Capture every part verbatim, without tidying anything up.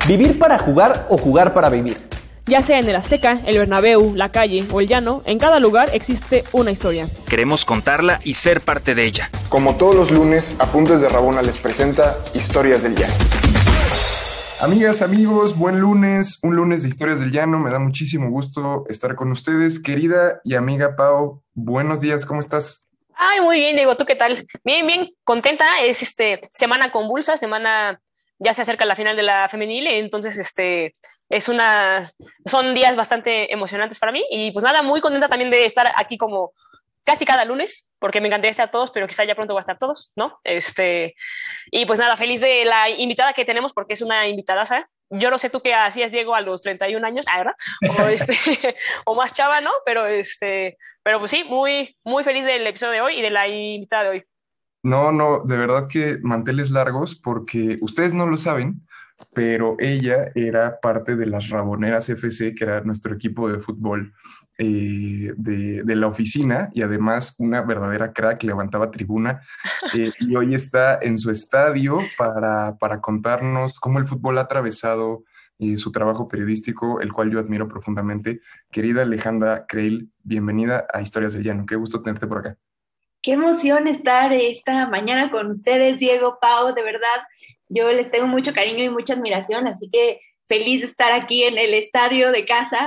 ¿Vivir para jugar o jugar para vivir? Ya sea en el Azteca, el Bernabéu, la calle o el llano, en cada lugar existe una historia. Queremos contarla y ser parte de ella. Como todos los lunes, Apuntes de Rabona les presenta Historias del Llano. Amigas, amigos, buen lunes, un lunes de Historias del Llano. Me da muchísimo gusto estar con ustedes. Querida y amiga Pau, buenos días, ¿cómo estás? Ay, muy bien, Diego, ¿tú qué tal? Bien, bien, contenta. Es este semana convulsa, semana... Ya se acerca la final de la femenil, entonces este, es una, son días bastante emocionantes para mí y pues nada, muy contenta también de estar aquí como casi cada lunes, porque me encantaría estar todos, pero quizá ya pronto va a estar todos, ¿no? Este, y pues nada, feliz de la invitada que tenemos porque es una invitadaza. Yo no sé tú qué hacías, Diego, a los treinta y un años, ah, ¿verdad? O, este, o más chava, ¿no? Pero, este, pero pues sí, muy, muy feliz del episodio de hoy y de la invitada de hoy. No, no, de verdad que manteles largos porque ustedes no lo saben, pero ella era parte de las Raboneras F C, que era nuestro equipo de fútbol eh, de, de la oficina y además una verdadera crack, levantaba tribuna eh, y hoy está en su estadio para, para contarnos cómo el fútbol ha atravesado eh, su trabajo periodístico, el cual yo admiro profundamente. Querida Alejandra Creil, bienvenida a Historias del Llano, qué gusto tenerte por acá. Qué emoción estar esta mañana con ustedes, Diego, Pau, de verdad, yo les tengo mucho cariño y mucha admiración, así que feliz de estar aquí en el estadio de casa.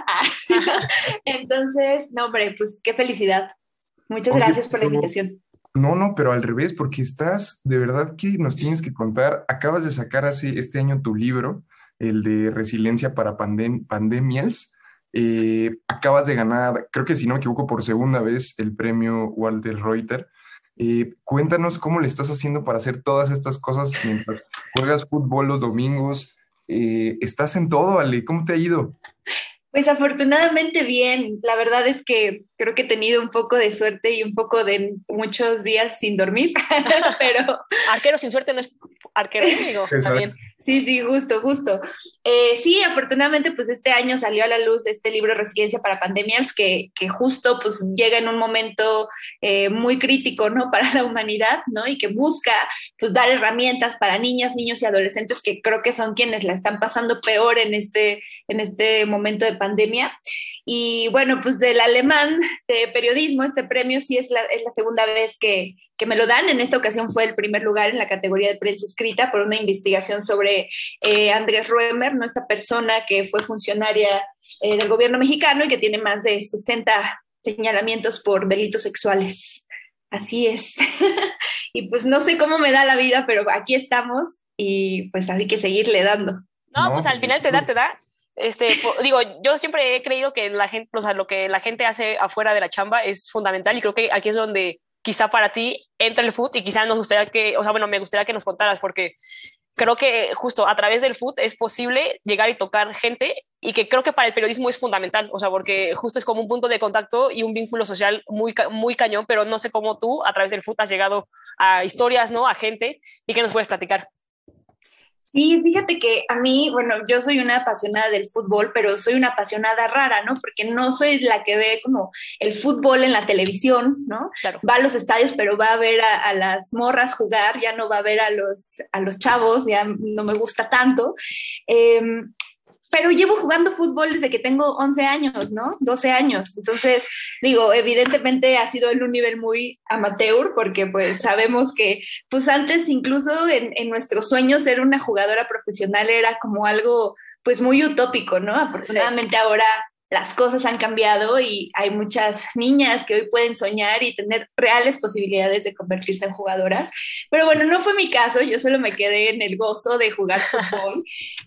Entonces, no, hombre, pues qué felicidad. Muchas Oye, gracias por la pero, invitación. no, no, pero al revés, porque estás, de verdad que nos tienes que contar, acabas de sacar hace este año tu libro, el de Resiliencia para pandem Pandemias. Eh, acabas de ganar, creo que si no me equivoco, por segunda vez el premio Walter Reuter. Eh, cuéntanos cómo le estás haciendo para hacer todas estas cosas mientras juegas fútbol los domingos. Eh, estás en todo, Ale, ¿cómo te ha ido? Pues afortunadamente bien, la verdad es que creo que he tenido un poco de suerte y un poco de muchos días sin dormir, pero... Arquero sin suerte no es arquero, digo, está bien. Sí, sí, justo, justo. Eh, sí, afortunadamente, pues este año salió a la luz este libro Resiliencia para Pandemias, que, que justo pues llega en un momento eh, muy crítico, ¿no? Para la humanidad, ¿no? Y que busca pues dar herramientas para niñas, niños y adolescentes que creo que son quienes la están pasando peor en este, en este momento de pandemia. Y bueno, pues del alemán de periodismo, este premio sí es la, es la segunda vez que, que me lo dan. En esta ocasión fue el primer lugar en la categoría de prensa escrita por una investigación sobre eh, Andrés Roemer, ¿no? Esta persona que fue funcionaria eh, del gobierno mexicano y que tiene más de sesenta señalamientos por delitos sexuales. Así es. Y pues no sé cómo me da la vida, pero aquí estamos y pues hay que seguirle dando. No, no pues al final te da, te da. Este, por, digo, yo siempre he creído que la gente, o sea, lo que la gente hace afuera de la chamba es fundamental y creo que aquí es donde quizá para ti entra el fútbol y quizá nos gustaría que, o sea, bueno, me gustaría que nos contaras porque creo que justo a través del fútbol es posible llegar y tocar gente y que creo que para el periodismo es fundamental, o sea, porque justo es como un punto de contacto y un vínculo social muy, muy cañón, pero no sé cómo tú a través del fútbol has llegado a historias, ¿no? A gente y que nos puedes platicar. Sí, fíjate que a mí, bueno, yo soy una apasionada del fútbol, pero soy una apasionada rara, ¿no? Porque no soy la que ve como el fútbol en la televisión, ¿no? Claro. Va a los estadios, pero va a ver a, a las morras jugar, ya no va a ver a los, a los chavos, ya no me gusta tanto. Eh, pero llevo jugando fútbol desde que tengo once años, ¿no? doce años. Entonces, digo, evidentemente ha sido en un nivel muy amateur, porque pues sabemos que, pues antes incluso en, en nuestros sueños ser una jugadora profesional era como algo, pues muy utópico, ¿no? Afortunadamente sí. Ahora las cosas han cambiado y hay muchas niñas que hoy pueden soñar y tener reales posibilidades de convertirse en jugadoras. Pero bueno, no fue mi caso, yo solo me quedé en el gozo de jugar fútbol.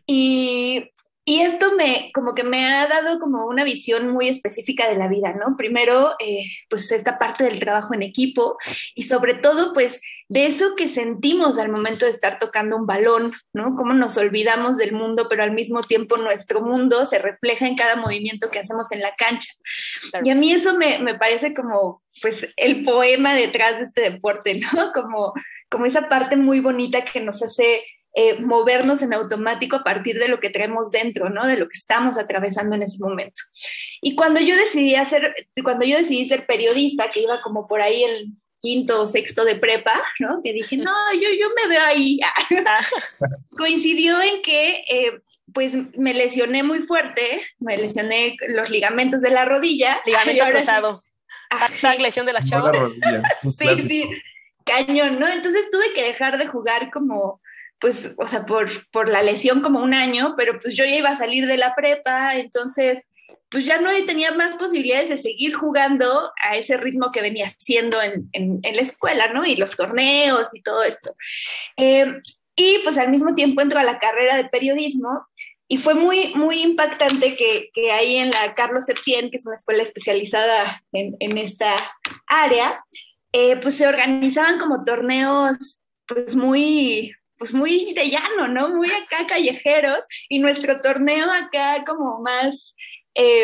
Y... Y esto me, como que me ha dado como una visión muy específica de la vida, ¿no? Primero, eh, pues esta parte del trabajo en equipo y sobre todo, pues, de eso que sentimos al momento de estar tocando un balón, ¿no? Cómo nos olvidamos del mundo, pero al mismo tiempo nuestro mundo se refleja en cada movimiento que hacemos en la cancha. Claro. Y a mí eso me, me parece como, pues, el poema detrás de este deporte, ¿no? Como, como esa parte muy bonita que nos hace... Eh, movernos en automático a partir de lo que traemos dentro, ¿no? De lo que estamos atravesando en ese momento. Y cuando yo decidí hacer, cuando yo decidí ser periodista, que iba como por ahí el quinto o sexto de prepa, ¿no? Que dije, no, yo, yo me veo ahí. Coincidió en que eh, pues me lesioné muy fuerte, me lesioné los ligamentos de la rodilla. Ligamento cruzado. Ajá. Lesión de las No chavas. la rodilla, un Sí, clásico. sí, cañón, ¿no? Entonces tuve que dejar de jugar como, pues, o sea, por, por la lesión como un año, pero pues yo ya iba a salir de la prepa, entonces pues ya no tenía más posibilidades de seguir jugando a ese ritmo que venía haciendo en, en, en la escuela, ¿no? Y los torneos y todo esto. Eh, y pues al mismo tiempo entro a la carrera de periodismo y fue muy, muy impactante que, que ahí en la Carlos Septién, que es una escuela especializada en, en esta área, eh, pues se organizaban como torneos pues muy, pues muy de llano, ¿no? Muy acá callejeros, y nuestro torneo acá como más... Eh,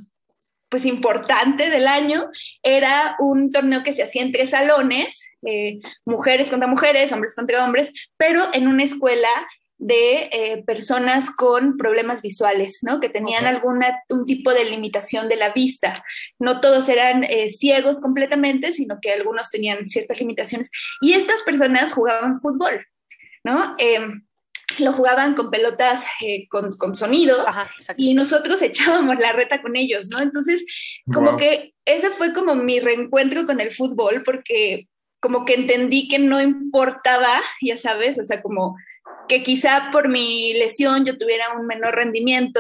pues importante del año, era un torneo que se hacía en tres salones, eh, mujeres contra mujeres, hombres contra hombres, pero en una escuela de eh, personas con problemas visuales, ¿no? Que tenían okay. alguna, un tipo de limitación de la vista. No todos eran eh, ciegos completamente, sino que algunos tenían ciertas limitaciones. Y estas personas jugaban fútbol, ¿no? Eh, lo jugaban con pelotas eh, con, con sonido. Ajá, y nosotros echábamos la reta con ellos, ¿no? Entonces, como wow. que ese fue como mi reencuentro con el fútbol, porque como que entendí que no importaba, ya sabes, o sea, como que quizá por mi lesión yo tuviera un menor rendimiento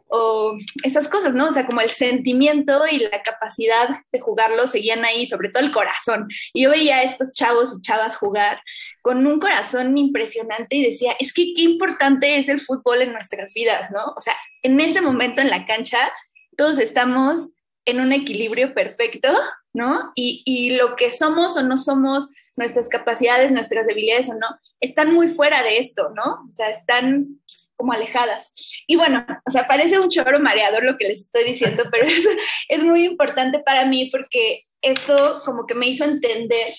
o esas cosas, ¿no? O sea, como el sentimiento y la capacidad de jugarlo seguían ahí, sobre todo el corazón. Y yo veía a estos chavos y chavas jugar con un corazón impresionante y decía, es que qué importante es el fútbol en nuestras vidas, ¿no? O sea, en ese momento en la cancha todos estamos en un equilibrio perfecto, ¿no? Y, y lo que somos o no somos, nuestras capacidades, nuestras debilidades o no, están muy fuera de esto, ¿no? O sea, están como alejadas. Y bueno, o sea, parece un choro mareador lo que les estoy diciendo, pero es, es muy importante para mí porque esto como que me hizo entender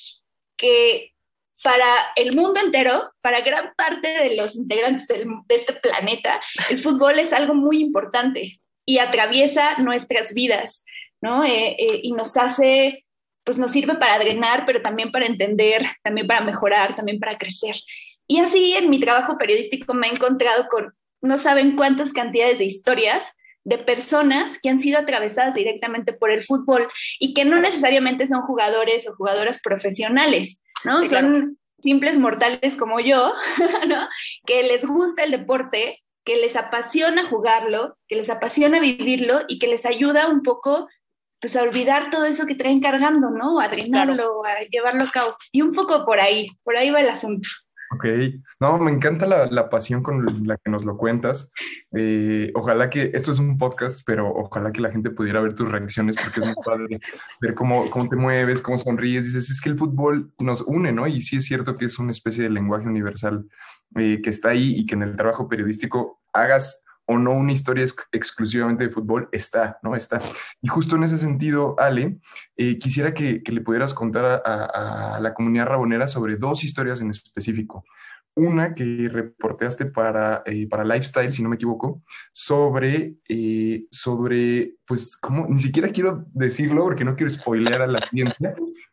que para el mundo entero, para gran parte de los integrantes del, de este planeta, el fútbol es algo muy importante y atraviesa nuestras vidas, ¿no? Eh, eh, y nos hace... pues nos sirve para drenar, pero también para entender, también para mejorar, también para crecer. Y así en mi trabajo periodístico me he encontrado con no saben cuántas cantidades de historias de personas que han sido atravesadas directamente por el fútbol y que no necesariamente son jugadores o jugadoras profesionales, ¿no? Sí, son claro. simples mortales como yo, ¿no? Que les gusta el deporte, que les apasiona jugarlo, que les apasiona vivirlo y que les ayuda un poco pues a olvidar todo eso que traen cargando, ¿no? A drenarlo, claro. a llevarlo a cabo. Y un poco por ahí, por ahí va el asunto. Ok, no, me encanta la, la pasión con la que nos lo cuentas. Eh, ojalá que, esto es un podcast, pero ojalá que la gente pudiera ver tus reacciones porque es muy padre ver cómo, cómo te mueves, cómo sonríes. Dices, es que el fútbol nos une, ¿no? Y sí es cierto que es una especie de lenguaje universal eh, que está ahí y que en el trabajo periodístico hagas o no una historia ex- exclusivamente de fútbol, está, ¿no? Está. Y justo en ese sentido, Ale, eh, quisiera que, que le pudieras contar a, a, a la comunidad rabonera sobre dos historias en específico. Una que reporteaste para, eh, para Lifestyle, si no me equivoco, sobre, eh, sobre, pues, ¿cómo? Ni siquiera quiero decirlo porque no quiero spoilear a la audiencia,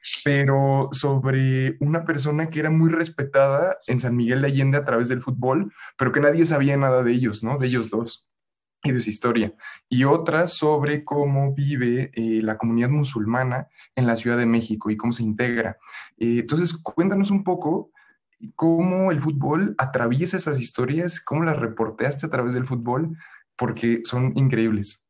pero sobre una persona que era muy respetada en San Miguel de Allende a través del fútbol, pero que nadie sabía nada de ellos, ¿no? De ellos dos y de su historia. Y otra sobre cómo vive eh, la comunidad musulmana en la Ciudad de México y cómo se integra. Eh, entonces, cuéntanos un poco cómo el fútbol atraviesa esas historias, cómo las reporteaste a través del fútbol, porque son increíbles.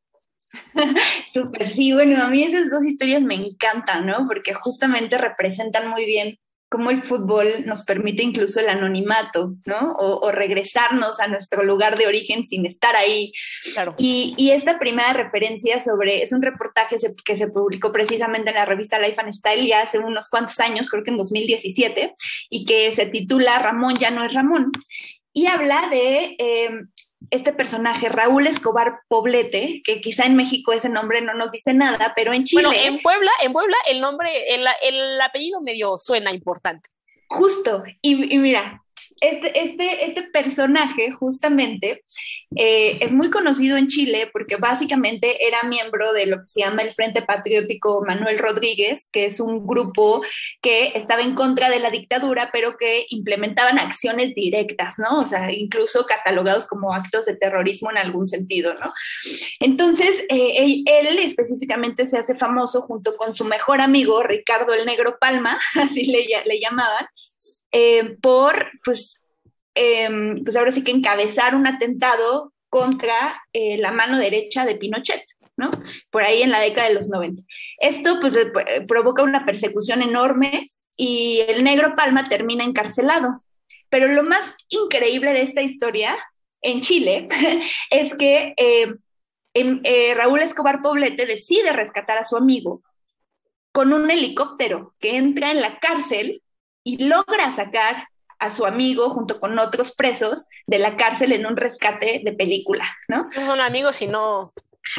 Súper, sí, bueno, a mí esas dos historias me encantan, ¿no? Porque justamente representan muy bien cómo el fútbol nos permite incluso el anonimato, ¿no? O, o regresarnos a nuestro lugar de origen sin estar ahí. Claro. Y, y esta primera referencia sobre, es un reportaje se, que se publicó precisamente en la revista Life and Style ya hace unos cuantos años, creo que en dos mil diecisiete, y que se titula Ramón ya no es Ramón. Y habla de eh, este personaje, Raúl Escobar Poblete, que quizá en México ese nombre no nos dice nada, pero en Chile... Bueno, en Puebla, en Puebla el nombre, el, el apellido medio suena importante. Justo, y, y mira, Este, este, este personaje justamente eh, es muy conocido en Chile porque básicamente era miembro de lo que se llama el Frente Patriótico Manuel Rodríguez, que es un grupo que estaba en contra de la dictadura, pero que implementaban acciones directas, ¿no? O sea, incluso catalogados como actos de terrorismo en algún sentido, ¿no? Entonces, eh, él, él específicamente se hace famoso junto con su mejor amigo, Ricardo el Negro Palma, así le, le llamaban, eh, por, pues, eh, pues ahora sí que encabezar un atentado contra eh, la mano derecha de Pinochet, ¿no? Por ahí en la década de los noventa. Esto pues provoca una persecución enorme y el Negro Palma termina encarcelado. Pero lo más increíble de esta historia en Chile es que eh, eh, Raúl Escobar Poblete decide rescatar a su amigo con un helicóptero que entra en la cárcel y logra sacar a su amigo junto con otros presos de la cárcel en un rescate de película, ¿no? Esos son amigos y no...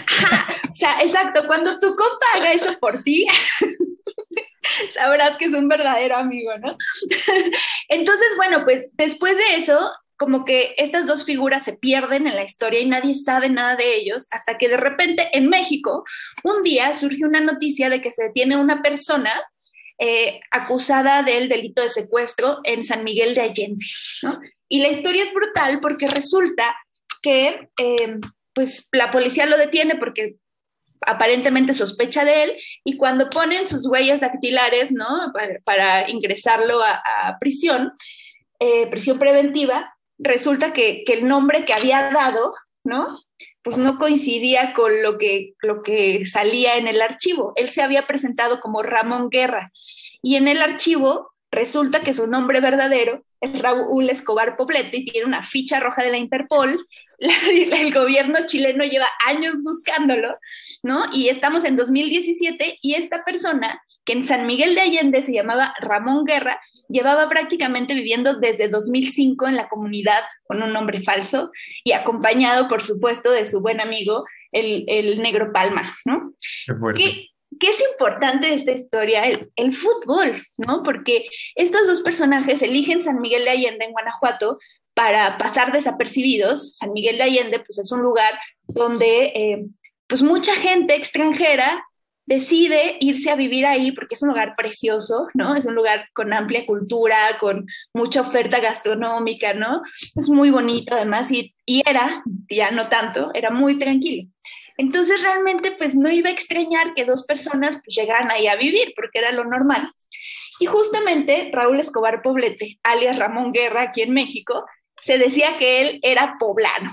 O sea, exacto, cuando tu compa haga eso por ti, sabrás que es un verdadero amigo, ¿no? Entonces, bueno, pues después de eso, como que estas dos figuras se pierden en la historia y nadie sabe nada de ellos, hasta que de repente en México, un día surge una noticia de que se detiene una persona eh, acusada del delito de secuestro en San Miguel de Allende, ¿no? Y la historia es brutal porque resulta que... Eh, pues la policía lo detiene porque aparentemente sospecha de él y cuando ponen sus huellas dactilares, ¿no? Para, para ingresarlo a, a prisión, eh, prisión preventiva, resulta que, que el nombre que había dado, ¿no? Pues no coincidía con lo que, lo que salía en el archivo. Él se había presentado como Ramón Guerra y en el archivo resulta que su nombre verdadero es Raúl Escobar Poblete y tiene una ficha roja de la Interpol. La, el gobierno chileno lleva años buscándolo, ¿no? Y estamos en dos mil diecisiete y esta persona, que en San Miguel de Allende se llamaba Ramón Guerra, llevaba prácticamente viviendo desde dos mil cinco en la comunidad con un nombre falso y acompañado, por supuesto, de su buen amigo, el, el Negro Palma, ¿no? Qué fuerte. ¿Qué, ¿Qué es importante de esta historia? El, el fútbol, ¿no? Porque estos dos personajes eligen San Miguel de Allende en Guanajuato para pasar desapercibidos. San Miguel de Allende pues es un lugar donde eh, pues mucha gente extranjera decide irse a vivir ahí porque es un lugar precioso, ¿no? Es un lugar con amplia cultura, con mucha oferta gastronómica, ¿no? Es muy bonito además y, y era, ya no tanto, era muy tranquilo. Entonces realmente pues no iba a extrañar que dos personas pues llegaran ahí a vivir porque era lo normal. Y justamente Raúl Escobar Poblete, alias Ramón Guerra aquí en México, se decía que él era poblano.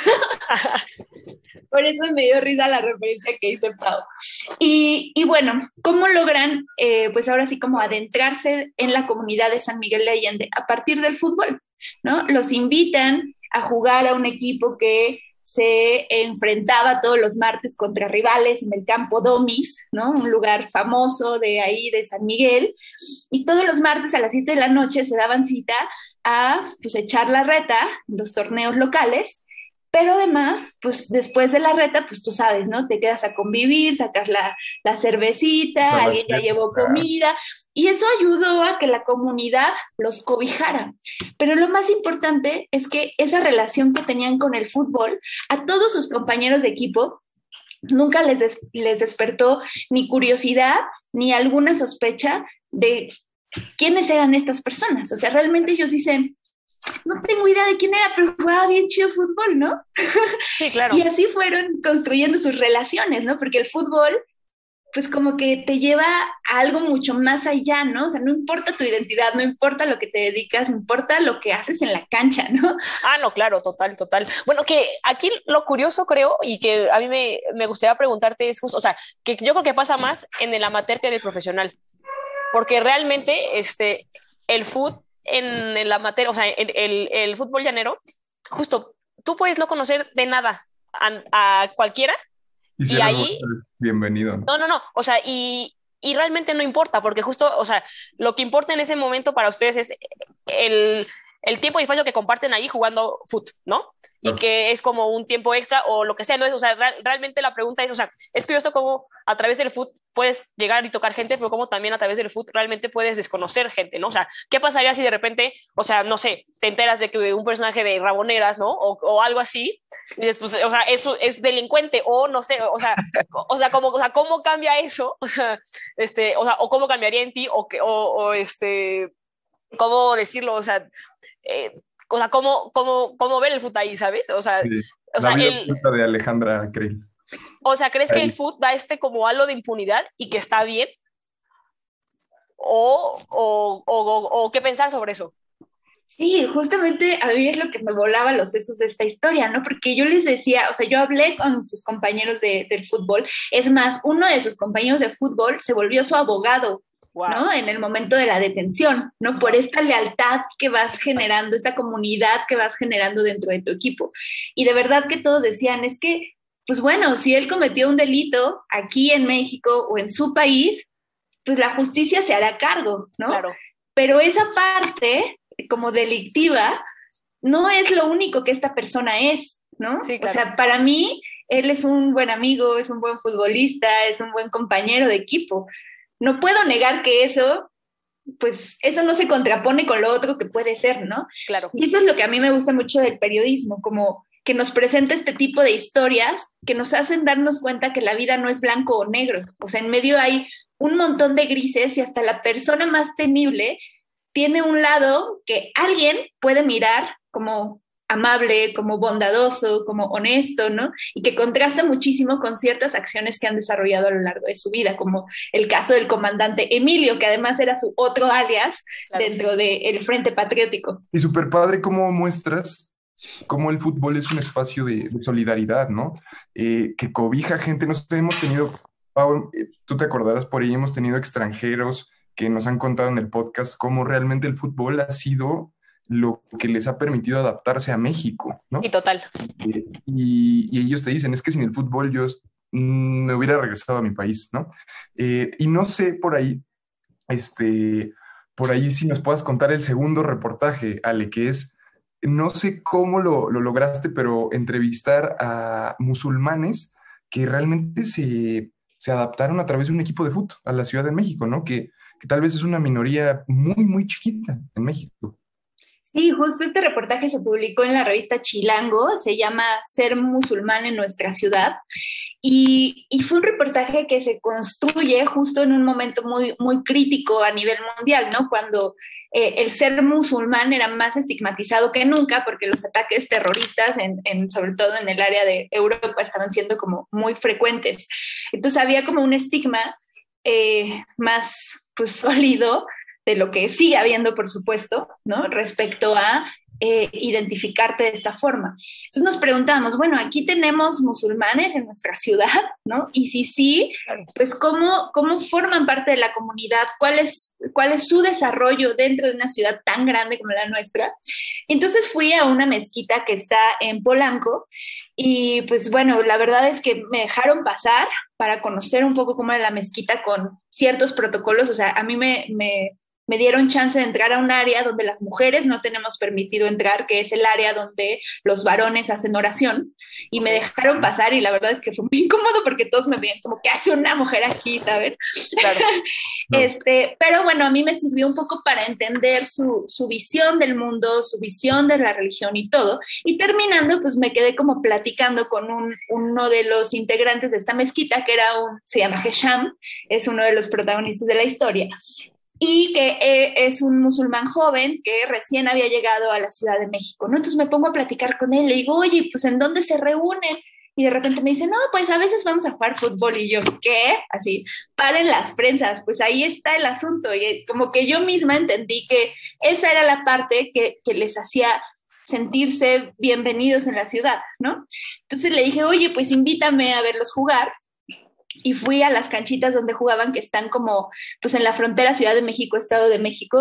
Por eso me dio risa la referencia que hice Pau. Y, y bueno, ¿cómo logran, eh, pues ahora sí, como adentrarse en la comunidad de San Miguel de Allende? A partir del fútbol, ¿no? Los invitan a jugar a un equipo que se enfrentaba todos los martes contra rivales en el campo Domis, ¿no? Un lugar famoso de ahí, de San Miguel. Y todos los martes a las siete de la noche se daban cita a pues, echar la reta en los torneos locales, pero además, pues después de la reta, pues tú sabes, ¿no? Te quedas a convivir, sacas la, la cervecita, no, alguien ya llevó comida, y eso ayudó a que la comunidad los cobijara. Pero lo más importante es que esa relación que tenían con el fútbol, a todos sus compañeros de equipo, nunca les, des- les despertó ni curiosidad, ni alguna sospecha de quiénes eran estas personas. O sea, realmente ellos dicen, no tengo idea de quién era, pero jugaba bien chido fútbol, ¿no? Sí, claro. Y así fueron construyendo sus relaciones, ¿no? Porque el fútbol, pues como que te lleva a algo mucho más allá, ¿no? O sea, no importa tu identidad, no importa lo que te dedicas, importa lo que haces en la cancha, ¿no? Ah, no, claro, total, total. Bueno, que aquí lo curioso creo y que a mí me, me gustaría preguntarte es justo, o sea, que yo creo que pasa más en el amateur que en el profesional. Porque realmente este, el fútbol en el amateur, o sea, el, el, el fútbol llanero, justo, tú puedes no conocer de nada a, a cualquiera Y, si y eres ahí... bueno, bienvenido. No, no, no, o sea, y, y realmente no importa, porque justo, o sea, lo que importa en ese momento para ustedes es el, el tiempo y espacio que comparten ahí jugando fútbol, ¿no? Y Claro. que es como un tiempo extra o lo que sea, ¿no? Es, o sea, real- realmente la pregunta es, o sea, es curioso cómo a través del fútbol puedes llegar y tocar gente, pero cómo también a través del fútbol realmente puedes desconocer gente, ¿no? O sea, ¿qué pasaría si de repente, o sea, no sé, te enteras de que un personaje de Raboneras, ¿no? O, o algo así, y después, o sea, eso es delincuente, o no sé, o sea, o sea, ¿cómo, o sea, ¿cómo cambia eso? O sea, este, o sea, o cómo cambiaría en ti, o, que, o, o este, ¿cómo decirlo? O sea, eh, o sea, ¿cómo, cómo, cómo ver el fútbol ahí, ¿sabes? O sea, Sí. o La sea, vida el, oculta de Alejandra Creel. o sea, ¿crees que el Ahí. fútbol da este como halo de impunidad y que está bien? ¿O, o, o, o, o qué pensar sobre eso? Sí, justamente a mí es lo que me volaba los sesos de esta historia, ¿no? Porque yo les decía, o sea, yo hablé con sus compañeros de, del fútbol, es más, uno de sus compañeros de fútbol se volvió su abogado, Wow. ¿no? En el momento de la detención, ¿no? Por esta lealtad que vas generando, esta comunidad que vas generando dentro de tu equipo. Y de verdad que todos decían, es que, pues bueno, si él cometió un delito aquí en México o en su país, pues la justicia se hará cargo, ¿no? Claro. Pero esa parte como delictiva no es lo único que esta persona es, ¿no? Sí, claro. O sea, para mí, él es un buen amigo, es un buen futbolista, es un buen compañero de equipo. No puedo negar que eso, pues eso no se contrapone con lo otro que puede ser, ¿no? Claro. Y eso es lo que a mí me gusta mucho del periodismo, como que nos presenta este tipo de historias que nos hacen darnos cuenta que la vida no es blanco o negro. O sea, en medio hay un montón de grises y hasta la persona más temible tiene un lado que alguien puede mirar como amable, como bondadoso, como honesto, ¿no? Y que contrasta muchísimo con ciertas acciones que han desarrollado a lo largo de su vida, como el caso del comandante Emilio, que además era su otro alias Claro. dentro del Frente Patriótico. Y súper padre cómo muestras cómo el fútbol es un espacio de, de solidaridad, ¿no? Eh, que cobija gente. Nos hemos tenido, Pau, eh, tú te acordarás, por ahí hemos tenido extranjeros que nos han contado en el podcast cómo realmente el fútbol ha sido lo que les ha permitido adaptarse a México, ¿no? Y total. Eh, y, y ellos te dicen, es que sin el fútbol yo mm, me hubiera regresado a mi país, ¿no? Eh, y no sé por ahí, este, por ahí si nos puedas contar el segundo reportaje, Ale, que es, no sé cómo lo, lo lograste, pero entrevistar a musulmanes que realmente se, se adaptaron a través de un equipo de fútbol a la Ciudad de México, ¿no? Que, que tal vez es una minoría muy, muy chiquita en México. Sí, justo este reportaje se publicó en la revista Chilango, se llama Ser musulmán en nuestra ciudad, y, y fue un reportaje que se construye justo en un momento muy, muy crítico a nivel mundial, ¿no? Cuando eh, el ser musulmán era más estigmatizado que nunca, porque los ataques terroristas, en, en, sobre todo en el área de Europa, estaban siendo como muy frecuentes. Entonces había como un estigma eh, más pues, sólido de lo que sigue habiendo, por supuesto, ¿no? Respecto a eh, identificarte de esta forma. Entonces nos preguntamos, bueno, aquí tenemos musulmanes en nuestra ciudad, ¿no? Y si sí, pues ¿cómo, cómo forman parte de la comunidad? ¿Cuál es, cuál es su desarrollo dentro de una ciudad tan grande como la nuestra? Entonces fui a una mezquita que está en Polanco y pues bueno, la verdad es que me dejaron pasar para conocer un poco cómo era la mezquita con ciertos protocolos. O sea, a mí me... me me dieron chance de entrar a un área donde las mujeres no tenemos permitido entrar, que es el área donde los varones hacen oración, y me dejaron pasar y la verdad es que fue muy incómodo porque todos me veían como, ¿qué hace una mujer aquí? ¿Saben? Claro. No. Este, pero bueno, a mí me sirvió un poco para entender su, su visión del mundo, su visión de la religión y todo, y terminando pues me quedé como platicando con un, uno de los integrantes de esta mezquita, que era un, se llama Hesham, es uno de los protagonistas de la historia, y que eh, es un musulmán joven que recién había llegado a la Ciudad de México, ¿no? Entonces me pongo a platicar con él, le digo, oye, pues ¿en dónde se reúnen? Y de repente me dice, no, pues a veces vamos a jugar fútbol. Y yo, ¿qué? Así, paren las prensas, pues ahí está el asunto. Y como que yo misma entendí que esa era la parte que, que les hacía sentirse bienvenidos en la ciudad, ¿no? Entonces le dije, oye, pues invítame a verlos jugar. Y fui a las canchitas donde jugaban, que están como pues en la frontera Ciudad de México, Estado de México,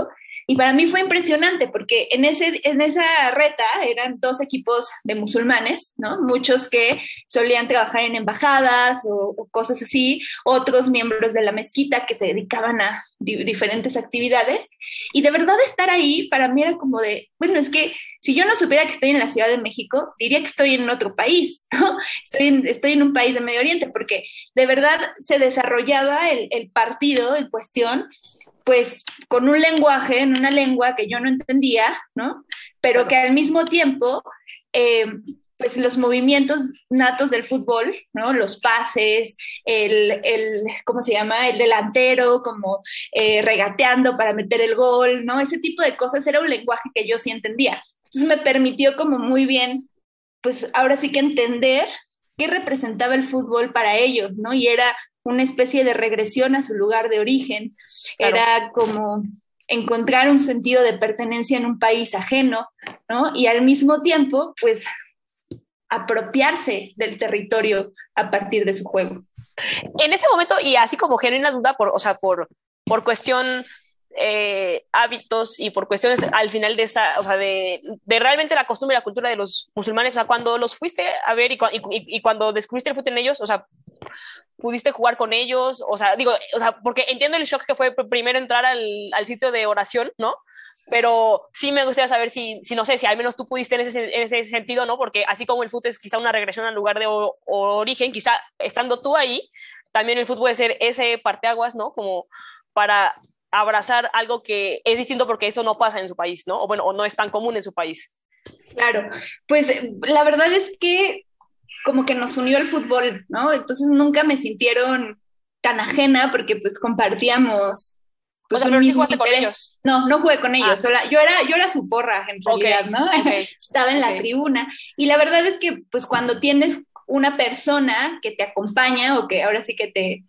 Y para mí fue impresionante porque en, ese, en esa reta eran dos equipos de musulmanes, ¿no? Muchos que solían trabajar en embajadas o, o cosas así, otros miembros de la mezquita que se dedicaban a di- diferentes actividades. Y de verdad estar ahí para mí era como de, bueno, es que si yo no supiera que estoy en la Ciudad de México, diría que estoy en otro país, ¿no? Estoy en, estoy en un país de Medio Oriente, porque de verdad se desarrollaba el, el partido en cuestión pues con un lenguaje, en una lengua que yo no entendía, ¿no? Pero claro, que al mismo tiempo, eh, pues los movimientos natos del fútbol, ¿no? Los pases, el, el ¿cómo se llama? El delantero, como eh, regateando para meter el gol, ¿no? Ese tipo de cosas era un lenguaje que yo sí entendía. Entonces me permitió como muy bien, pues ahora sí que entender qué representaba el fútbol para ellos, ¿no? Y era una especie de regresión a su lugar de origen, claro, era como encontrar un sentido de pertenencia en un país ajeno, ¿no? Y al mismo tiempo, pues, apropiarse del territorio a partir de su juego. En este momento, y así como genuina duda, por, o sea, por, por cuestión eh, hábitos y por cuestiones al final de esa, o sea, de, de realmente la costumbre y la cultura de los musulmanes, o sea, cuando los fuiste a ver y, y, y cuando descubriste el fútbol en ellos, o sea, pudiste jugar con ellos, o sea, digo, o sea, porque entiendo el shock que fue primero entrar al, al sitio de oración, ¿no? Pero sí me gustaría saber si, si, no sé, si al menos tú pudiste en ese, en ese sentido, ¿no? Porque así como el fútbol es quizá una regresión al lugar de o, origen, quizá estando tú ahí, también el fútbol puede ser ese parteaguas, ¿no? Como para abrazar algo que es distinto porque eso no pasa en su país, ¿no? O bueno, o no es tan común en su país. Claro, pues la verdad es que como que nos unió el fútbol, ¿no? Entonces nunca me sintieron tan ajena porque pues compartíamos pues, o sea, un mismo sí interés. Con ellos. No, no jugué con ellos, Ah. sola, yo, era, yo era su porra en realidad, okay, ¿no? Okay, estaba en okay. la tribuna. Y la verdad es que pues cuando tienes una persona que te acompaña o que ahora sí que te,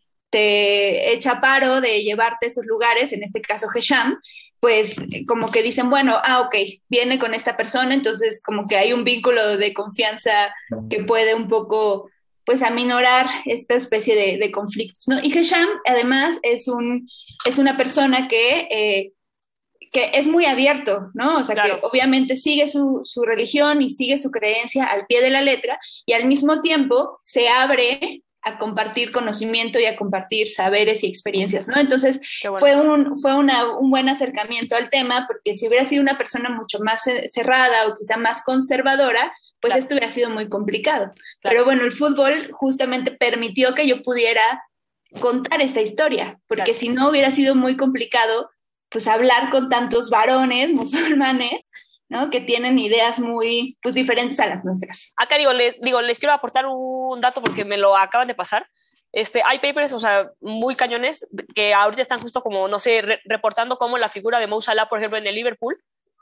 te echa paro de llevarte a esos lugares, en este caso Hesham, pues como que dicen, bueno, ah, ok, viene con esta persona, entonces como que hay un vínculo de confianza que puede un poco, pues, aminorar esta especie de, de conflictos, ¿no? Y Hesham, además, es, un, es una persona que, eh, que es muy abierto, ¿no? O sea, claro, que obviamente sigue su, su religión y sigue su creencia al pie de la letra y al mismo tiempo se abre a compartir conocimiento y a compartir saberes y experiencias, ¿no? Entonces, bueno, fue, un, fue una, un buen acercamiento al tema, porque si hubiera sido una persona mucho más cerrada o quizá más conservadora, pues claro, esto hubiera sido muy complicado. Claro. Pero bueno, el fútbol justamente permitió que yo pudiera contar esta historia, porque claro, si no hubiera sido muy complicado, pues hablar con tantos varones musulmanes, ¿no? Que tienen ideas muy, pues, diferentes a las nuestras. Acá digo les, digo, les quiero aportar un dato porque me lo acaban de pasar. Este, hay papers, o sea, muy cañones, que ahorita están justo como, no sé, re reportando cómo la figura de Mo Salah, por ejemplo, en el Liverpool,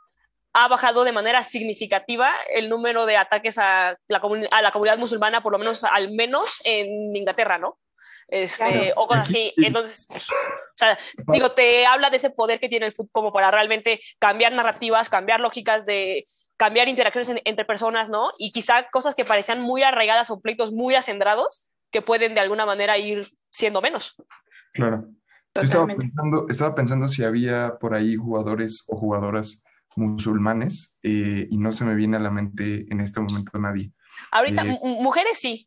ha bajado de manera significativa el número de ataques a la, a la comunidad musulmana, por lo menos, al menos en Inglaterra, ¿no? Este, claro, o cosas así. Entonces, pues, o sea, digo, te habla de ese poder que tiene el fútbol como para realmente cambiar narrativas, cambiar lógicas, de cambiar interacciones en, entre personas, ¿no? Y quizá cosas que parecían muy arraigadas o pleitos muy acendrados que pueden de alguna manera ir siendo menos. Claro. Yo estaba pensando, estaba pensando si había por ahí jugadores o jugadoras musulmanes eh, y no se me viene a la mente en este momento nadie. Ahorita, eh, mujeres sí.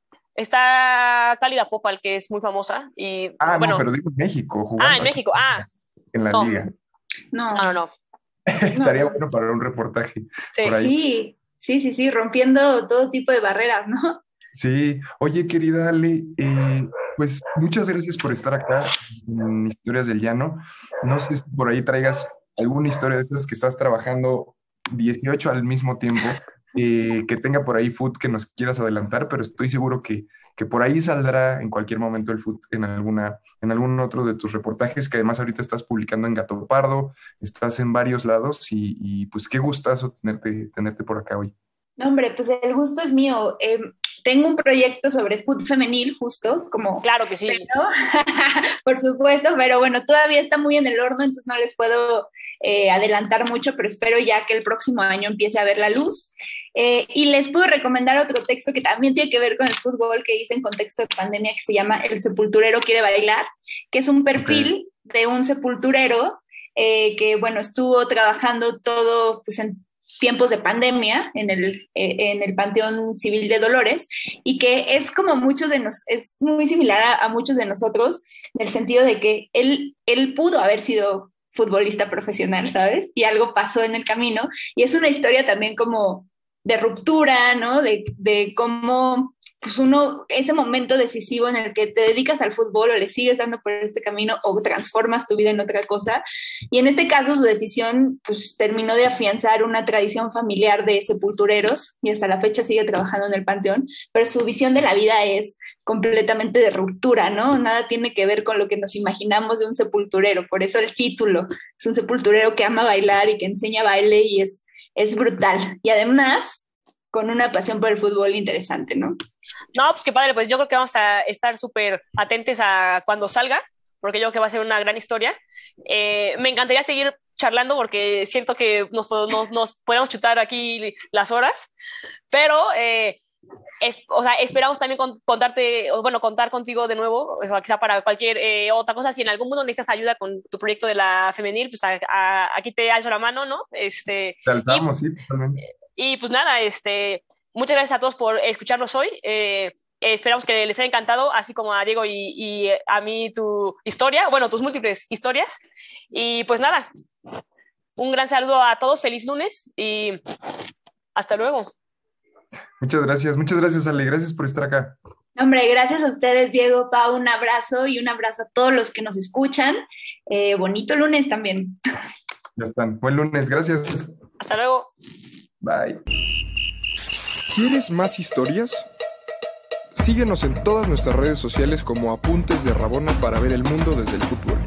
Está Cálida Popal, que es muy famosa. Y, ah, bueno, no, pero digo en México. Ah, en México, ah. En la no. liga. No, no, no. no. Estaría no. bueno para un reportaje. Sí. Por ahí. sí, sí, sí, sí, rompiendo todo tipo de barreras, ¿no? Sí. Oye, querida Ale, eh, pues muchas gracias por estar acá en Historias del Llano. No sé si por ahí traigas alguna historia de esas que estás trabajando dieciocho al mismo tiempo. Eh, que tenga por ahí food que nos quieras adelantar, pero estoy seguro que, que por ahí saldrá en cualquier momento el food en, alguna, en algún otro de tus reportajes, que además ahorita estás publicando en Gato Pardo, estás en varios lados y, y pues qué gustazo tenerte, tenerte por acá hoy. No, hombre, pues el gusto es mío. Eh, tengo un proyecto sobre food femenil, justo, como... Claro que sí. Pero, por supuesto, pero bueno, todavía está muy en el horno, entonces no les puedo eh, adelantar mucho, pero espero ya que el próximo año empiece a ver la luz. Eh, y les puedo recomendar otro texto que también tiene que ver con el fútbol, que hice en contexto de pandemia, que se llama El sepulturero quiere bailar, que es un perfil okay. de un sepulturero eh, que, bueno, estuvo trabajando todo pues, en tiempos de pandemia en el, eh, en el Panteón Civil de Dolores, y que es como muchos de nos, es muy similar a, a muchos de nosotros, en el sentido de que él, él pudo haber sido futbolista profesional, ¿sabes? Y algo pasó en el camino, y es una historia también como de ruptura, ¿no? De, de cómo pues uno, ese momento decisivo en el que te dedicas al fútbol o le sigues dando por este camino o transformas tu vida en otra cosa. Y en este caso su decisión pues terminó de afianzar una tradición familiar de sepultureros y hasta la fecha sigue trabajando en el panteón, pero su visión de la vida es completamente de ruptura, ¿no? Nada tiene que ver con lo que nos imaginamos de un sepulturero, por eso el título, es un sepulturero que ama bailar y que enseña baile y es, es brutal. Y además con una pasión por el fútbol interesante, ¿no? No, pues qué padre, pues yo creo que vamos a estar súper atentos a cuando salga, porque yo creo que va a ser una gran historia. Eh, me encantaría seguir charlando porque siento que nos, nos, nos podemos chutar aquí las horas, pero eh, es, o sea, esperamos también con, contarte, o bueno, contar contigo de nuevo, o sea, quizá para cualquier eh, otra cosa. Si en algún momento necesitas ayuda con tu proyecto de la femenil, pues a, a, aquí te alzo la mano, ¿no? Este, te alzamos, y, sí, totalmente. Y pues nada, este, muchas gracias a todos por escucharnos hoy. Eh, esperamos que les haya encantado, así como a Diego y, y a mí tu historia, bueno, tus múltiples historias. Y pues nada, un gran saludo a todos, feliz lunes y hasta luego. Muchas gracias, muchas gracias, Ale, gracias por estar acá. Hombre, gracias a ustedes, Diego, Pau, un abrazo y un abrazo a todos los que nos escuchan. Eh, bonito lunes también. Ya están, buen lunes, gracias. Hasta luego. Bye. ¿Quieres más historias? Síguenos en todas nuestras redes sociales como Apuntes de Rabona para ver el mundo desde el fútbol.